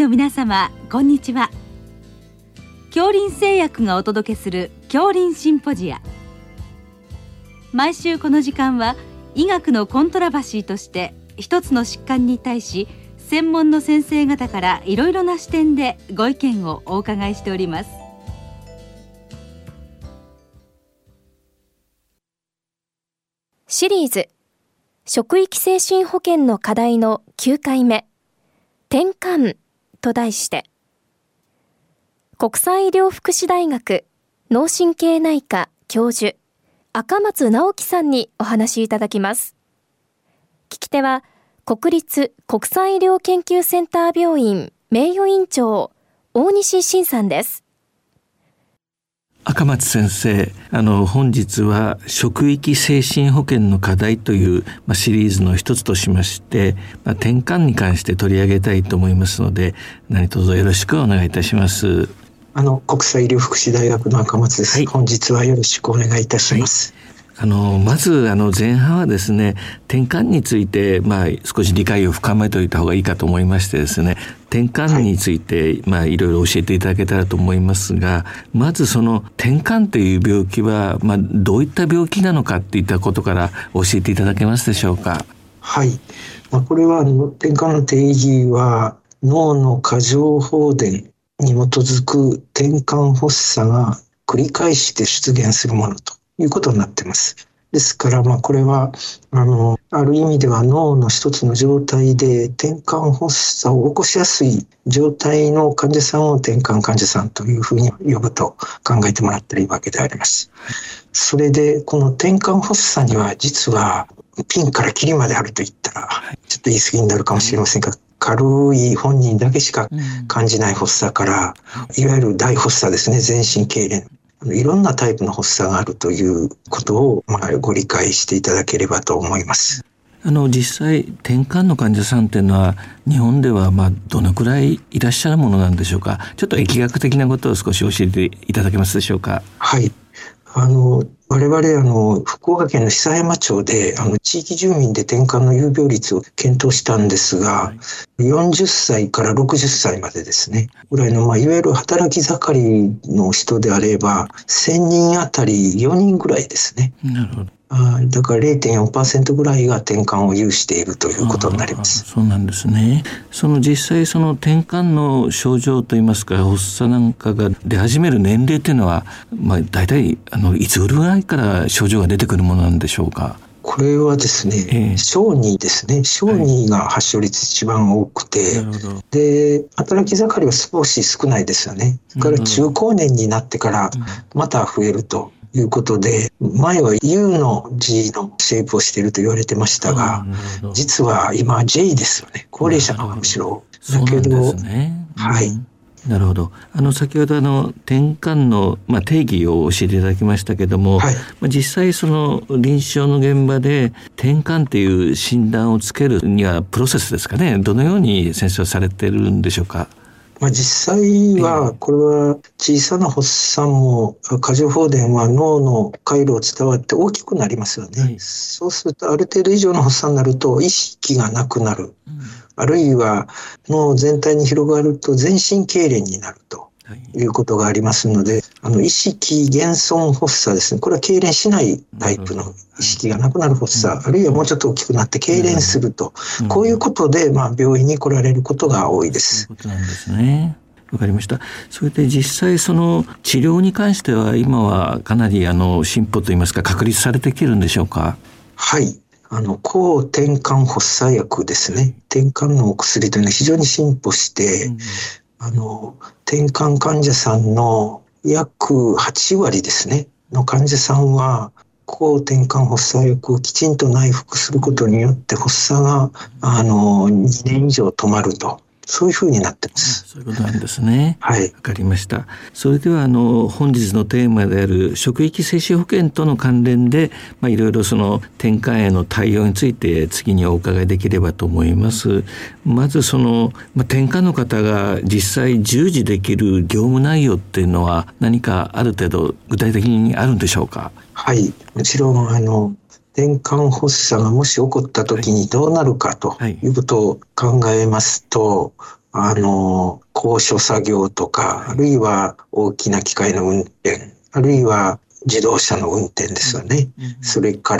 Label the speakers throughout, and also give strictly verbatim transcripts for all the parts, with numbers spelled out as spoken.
Speaker 1: の皆様、こんにちは。杏林製薬がお届けする杏林シンポジア。毎週この時間は医学のコントラバシーとして一つの疾患に対し専門の先生方からいろいろな視点でご意見をお伺いしております。
Speaker 2: シリーズ職域精神保健の課題のきゅうかいめ、転換と題して、国際医療福祉大学脳神経内科教授赤松直樹さんにお話しいただきます。聞き手は国立国際医療研究センター病院名誉院長大西晋さんです。
Speaker 3: 赤松先生、あの本日は職域精神保健の課題という、まあ、シリーズの一つとしまして、まあ、転換に関して取り上げたいと思いますので、何卒よろしくお願いいたします。
Speaker 4: あの国際医療福祉大学の赤松です、はい、本日はよろしくお願いいたします。
Speaker 3: はい、あのまずあの前半はですね、転換について、まあ、少し理解を深めておいた方がいいかと思いましてですね、転換について、はい、まあ、いろいろ教えていただけたらと思いますが、まずその転換という病気は、まあ、どういった病気なのかっていったことから教えていただけますでしょうか。
Speaker 4: はい、まあ、これはあの転換の定義は脳の過剰放電に基づく転換発作が繰り返して出現するものということになっています。ですから、まあ、これはあのある意味では脳の一つの状態で転換発作を起こしやすい状態の患者さんを転換患者さんというふうに呼ぶと考えてもらったらいいわけであります。それでこの転換発作には実はピンからキリまであると言ったらちょっと言い過ぎになるかもしれませんが、軽い本人だけしか感じない発作から、いわゆる大発作ですね、全身痙攣、いろんなタイプの発作があるということを、まあ、ご理解していただければと思います。
Speaker 3: あの実際転換の患者さんというのは日本ではまあどのくらいいらっしゃるものなんでしょうか。ちょっと疫学的なことを少し教えていただけますでしょうか。
Speaker 4: はい、あの我々あの福岡県の久山町であの地域住民で転換の有病率を検討したんですが、はい、よんじゅっさいからろくじゅっさいまでですねぐらいの、まあ、いわゆる働き盛りの人であればせんにんあたりよにんぐらいですね。
Speaker 3: なるほど。
Speaker 4: あだから れいてんよんパーセント ぐらいが転換を有しているということになります。
Speaker 3: そうなんですね。その実際その転換の症状といいますか発作なんかが出始める年齢というのは、まあ、大体あのいつぐらいから症状が出てくるものなんでしょうか。
Speaker 4: これはですね、えー、小児ですね。小児が発症率一番多くて、はい、で働き盛りは少し少ないですよね。それから中高年になってからまた増えるということで、前は U の字のシェイプをしていると言われてましたが、実は今 ジェイ ですよね。高齢者のむしろだけど、
Speaker 3: そうなんですね。
Speaker 4: はい。
Speaker 3: なるほど。あの先ほどあの転換の、まあ、定義を教えていただきましたけども、はい、まあ、実際その臨床の現場で転換という診断をつけるにはプロセスですかね、どのように先生はされているんでしょうか。
Speaker 4: まあ、実際はこれは小さな発作も過剰放電は脳の回路を伝わって大きくなりますよね。はい、そうするとある程度以上の発作になると意識がなくなる、うん、あるいは脳全体に広がると全身痙攣になるということがありますので、あの意識減損発作ですね。これは痙攣しないタイプの意識がなくなる発作、あるいはもうちょっと大きくなって痙攣すると、こういうことでまあ病院に来られることが多いです。
Speaker 3: そういうことなんですね。わかりました。それで実際その治療に関しては今はかなりあの進歩といいますか確立されてきているんでしょうか。
Speaker 4: はい。あの抗転換発作薬ですね。転換のお薬というのは非常に進歩して、うん、あの転換患者さんの約はちわりですねの患者さんは抗転換発作薬をきちんと内服することによって発作があのにねん以上止まると、そういうふうになってます。
Speaker 3: そういうことなんですね。
Speaker 4: はい。
Speaker 3: わかりました。それではあの本日のテーマである職域接種保険との関連で、まあ、いろいろその転換への対応について次にお伺いできればと思います。まずその、まあ、転換の方が実際従事できる業務内容っていうのは何かある程度具体的にあるんでしょうか。
Speaker 4: はい。もちろんあの転換発作がもし起こった時にどうなるかということを考えますと、 あの、高所作業とか、あるいは大きな機械の運転、あるいは自動車の運転ですよね。それから、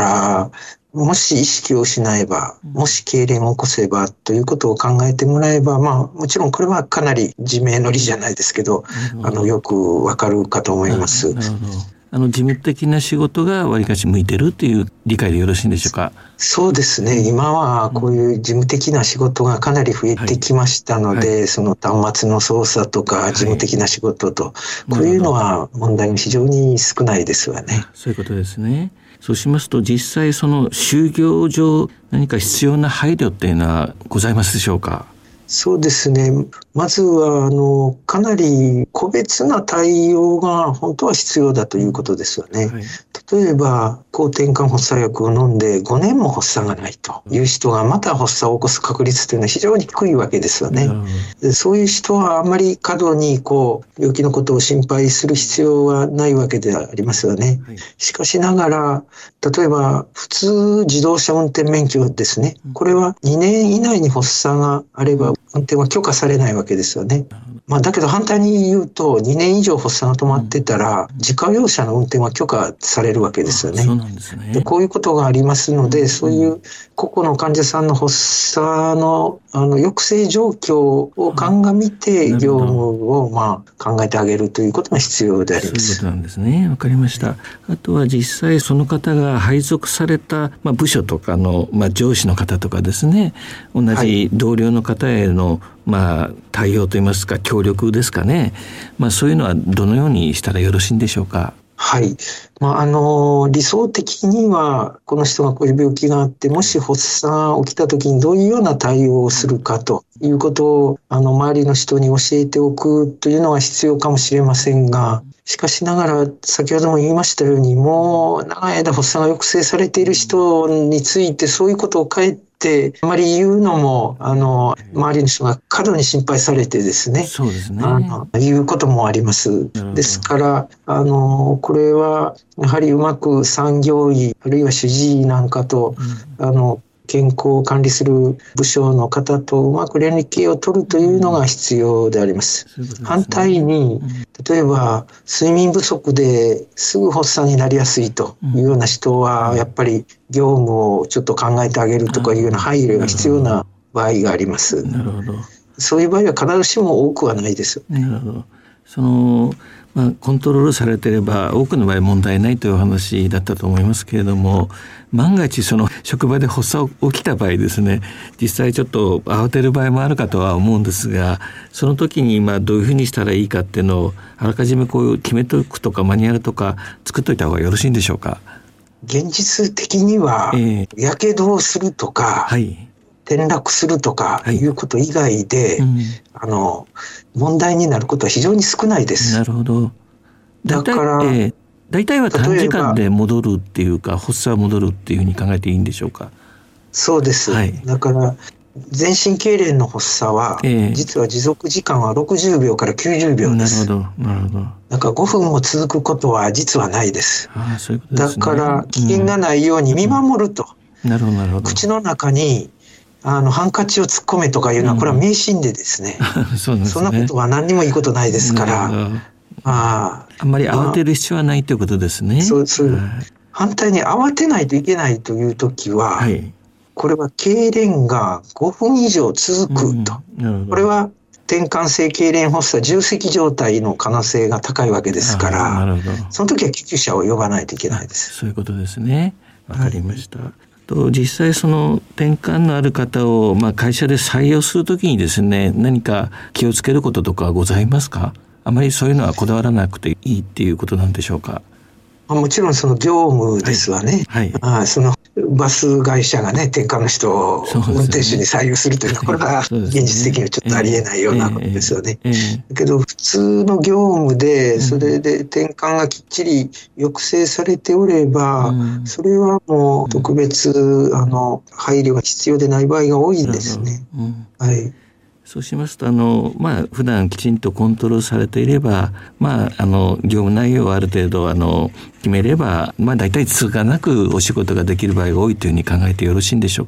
Speaker 4: もし意識を失えば、もし痙攣を起こせばということを考えてもらえば、まあもちろんこれはかなり自明の理じゃないですけど、あのよくわかるかと思います。
Speaker 3: なるほど。あの事務的な仕事がわりかし向いてるっていう理解でよろしいんでしょうか。
Speaker 4: そうですね。今はこういう事務的な仕事がかなり増えてきましたので、はいはい、その端末の操作とか事務的な仕事と、はい、こういうのは問題が非常に少ないですわね。
Speaker 3: そういうことですね。そうしますと実際その就業上何か必要な配慮っていうのはございますでしょうか。
Speaker 4: そうですね。まずは、あの、かなり個別な対応が本当は必要だということですよね。はい、例えば、抗てんかん発作薬を飲んでごねんも発作がないという人がまた発作を起こす確率というのは非常に低いわけですよね。でそういう人はあんまり過度にこう、病気のことを心配する必要はないわけでありますよね。はい、しかしながら、例えば、普通自動車運転免許ですね。これはにねん以内に発作があれば、運転は許可されないわけですよね。まあ、だけど反対に言うとにねん以上発作が止まってたら自家用車の運転は許可されるわけですよね。
Speaker 3: そうなんですね。
Speaker 4: でこういうことがありますので、そういう個々の患者さんの発作の、あの抑制状況を鑑みて業務をまあ考えてあげるということが必要であります。
Speaker 3: そういうことなんですね。わかりました。あとは実際その方が配属された、まあ、部署とかの、まあ、上司の方とかですね、同じ同僚の方への、はいまあ、対応といいますか協力ですかね、まあ、そういうのはどのようにしたらよろしいんでしょうか。
Speaker 4: はい、まあ、あの理想的にはこの人がこういう病気があってもし発作が起きた時にどういうような対応をするかということをあの周りの人に教えておくというのは必要かもしれませんが、しかしながら先ほども言いましたようにもう長い間発作が抑制されている人についてそういうことをかえってあまり言うのもあの周りの人が過度に心配されてですね、
Speaker 3: そうですね、
Speaker 4: あの言うこともあります。ですからあのこれはやはりうまく産業医あるいは主治医なんかと、うん、あの健康を管理する部署の方とうまく連携を取るというのが必要であります。うん、反対に、例えば睡眠不足ですぐ発作になりやすいというような人はやっぱり業務をちょっと考えてあげるとかいうような配慮が必要な場合があります。
Speaker 3: なるほど。
Speaker 4: そういう場合は必ずしも多くはないです。
Speaker 3: なるほど。そのまあ、コントロールされていれば多くの場合問題ないというお話だったと思いますけれども、万が一その職場で発作起きた場合ですね、実際ちょっと慌てる場合もあるかとは思うんですが、その時にまあどういうふうにしたらいいかっていうのをあらかじめこう決めておくとかマニュアルとか作っといた方がよろしいんでしょうか。
Speaker 4: 現実的にはやけどをするとか、
Speaker 3: えーはい
Speaker 4: 転落するとかいうこと以外で、はいうん、あの問題になることは非常に少ないです。
Speaker 3: なるほど。
Speaker 4: だから、えー、
Speaker 3: 大体は短時間で戻るっていうか発作は戻るっていうふうに考えていいんでしょうか。
Speaker 4: そうです、はい、だから全身痙攣の発作は、えー、実は持続時間はろくじゅうびょうからきゅうじゅうびょうです。
Speaker 3: なるほどなるほど。
Speaker 4: だからごふんも続くことは実はないです。
Speaker 3: あ、そういうことですね。
Speaker 4: だから危険がないように見守ると、
Speaker 3: うん、なるほどなるほど。
Speaker 4: 口の中にあのハンカチを突っ込めとかいうのはこれは迷信でですね、うん、そうですね、そんなことは何にもいいことないですから、ま
Speaker 3: あ、あんまり慌てる必要はないということですね。
Speaker 4: そうそう、はい、反対に慌てないといけないというときは、はい、これは痙攣がごふん以上続くと、うん、これは転換性痙攣発作重積状態の可能性が高いわけですから、なるほど、その時は救急車を呼ばないといけないです。
Speaker 3: そういうことですね。わかりました。はい、と実際その転換のある方を、まあ、会社で採用するときにですね、何か気をつけることとかございますか？あまりそういうのはこだわらなくていいっていうことなんでしょうか？
Speaker 4: もちろんその業務ですわね。はいはい、あそのバス会社がね転換の人を運転手に採用するというのは、これは現実的にはちょっとありえないようなことですよね。だけど普通の業務でそれで転換がきっちり抑制されておれば、それはもう特別あの配慮が必要でない場合が多いんですね。はい。
Speaker 3: そうしますとあの、まあ、普段きちんとコントロールされていれば、まあ、あの業務内容をある程度あの決めれば、まあ、大体続かなくお仕事ができる場合が多いというふうに考えてよろしいんでしょうか？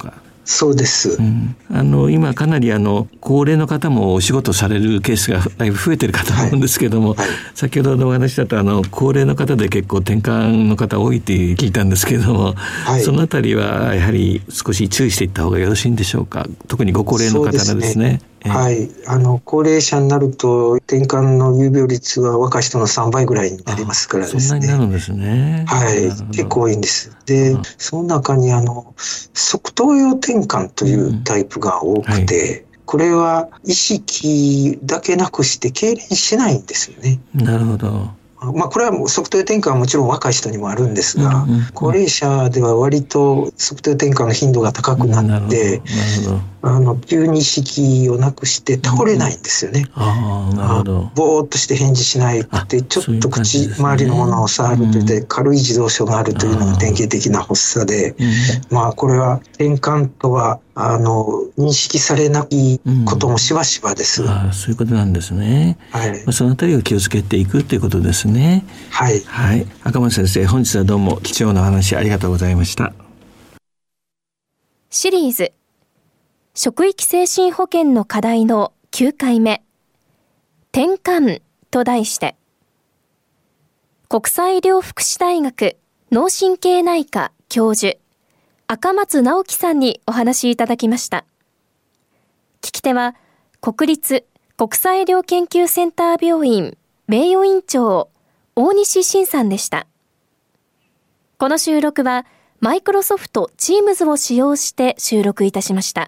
Speaker 4: そうです、
Speaker 3: うん、あの今かなりあの高齢の方もお仕事されるケースがだいぶ増えてるかと思うんですけども、はいはい、先ほどのお話だとあの高齢の方で結構転換の方多いって聞いたんですけども、はい、そのあたりはやはり少し注意していった方がよろしいんでしょうか。特にご高齢の方がですね。
Speaker 4: はい、あの高齢者になると転換の有病率は若い人のさんばいぐらいになりますからですね。
Speaker 3: そんなになるんですね。
Speaker 4: はい、結構多いんです。で、その中にあの側頭葉転換というタイプが多くて、うんはい、これは意識だけなくして痙攣しないんですよね。
Speaker 3: なるほど。
Speaker 4: まあ、これは側頭葉転換はもちろん若い人にもあるんですが、うんうんうん、高齢者では割と側頭葉転換の頻度が高くなって、うん、あの急に意識をなくして倒れないんですよね。
Speaker 3: うん、あなるほど。
Speaker 4: ぼーっとして返事しなくて、ちょっと口周りのものを触るとで、うん、軽い自動症があるというのが典型的な発作で、うん、まあこれは転換とはあの認識されないこともしばしばです、
Speaker 3: うん、あそういうことなんですね、はいまあ、そのあたりを気をつけていくということですね。
Speaker 4: はい、
Speaker 3: はい、赤松先生、本日はどうも貴重なお話ありがとうございました。
Speaker 2: シリーズ職域精神保健の課題のきゅうかいめ、転換と題して、国際医療福祉大学脳神経内科教授赤松直樹さんにお話しいただきました。聞き手は国立国際医療研究センター病院名誉院長大西晋さんでした。この収録はマイクロソフト Teams を使用して収録いたしました。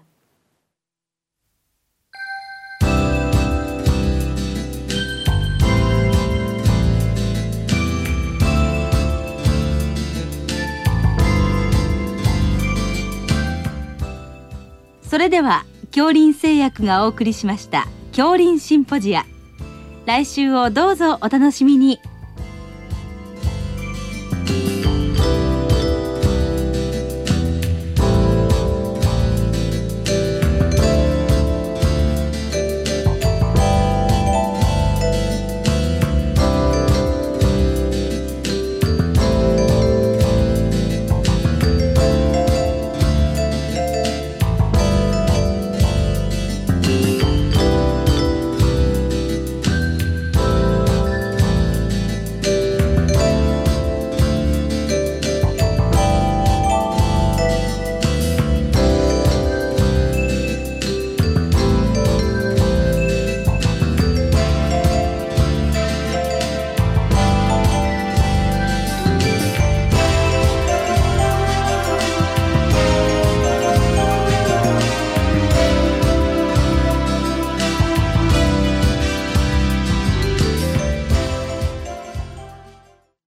Speaker 1: それでは杏林製薬がお送りしました杏林シンポジア、来週をどうぞお楽しみに。